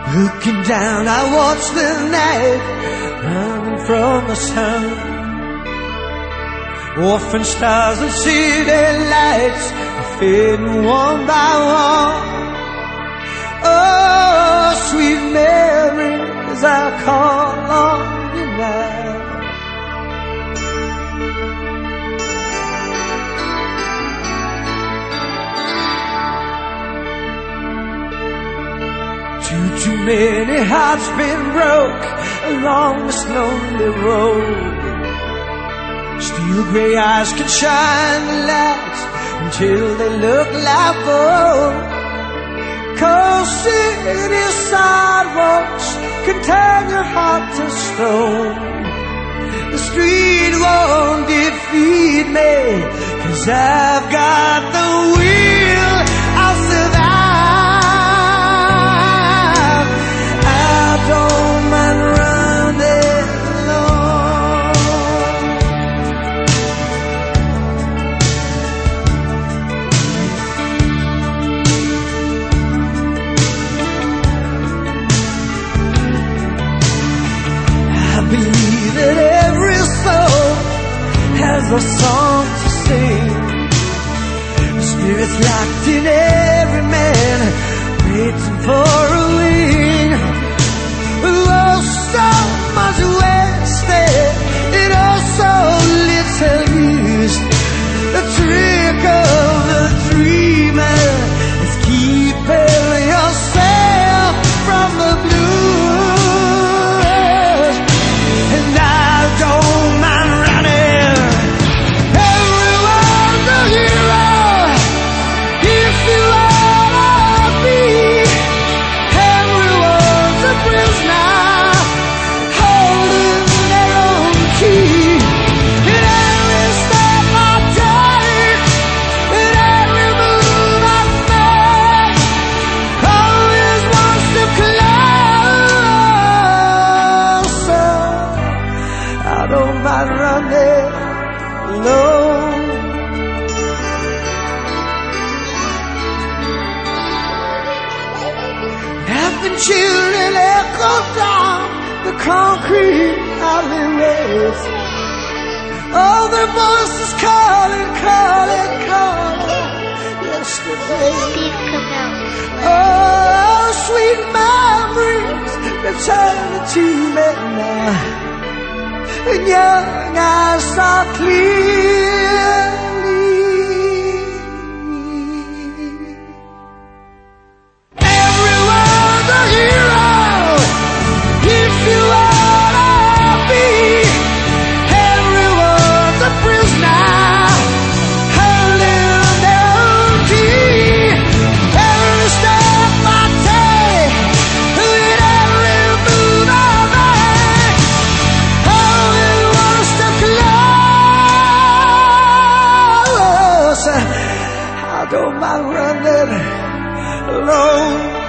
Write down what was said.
Looking down, I watch the night running from the sun. Orphan stars and city lights are fading one by one. Oh, sweet Mary, as I call on you now. Too many hearts been broke along this lonely road. Steel gray eyes can shine the lights until they look like gold. Cold city sidewalks can turn your heart to stone. The street won't defeat me, 'cause I've got the will. I'll survive. Don't mind running alone. I believe that every soul has a song to sing. The spirit's locked in every man, waiting for a wing. Oh, so much wasted, and oh, so little used. The trick of the dreamer is keeping yourself from the blues. And I don't mind running. Everyone's a hero if you wanna be. Everyone's a prisoner. Running alone. Laughing children echo down the concrete alleyways. All their voices calling, calling, calling yesterday. Oh, sweet memories return to me now. And young eyes saw clearly. Everyone's a hero if you wanna be. Everyone's a prisoner holding their own key. Every step I take, with every move I make, I don't mind running alone.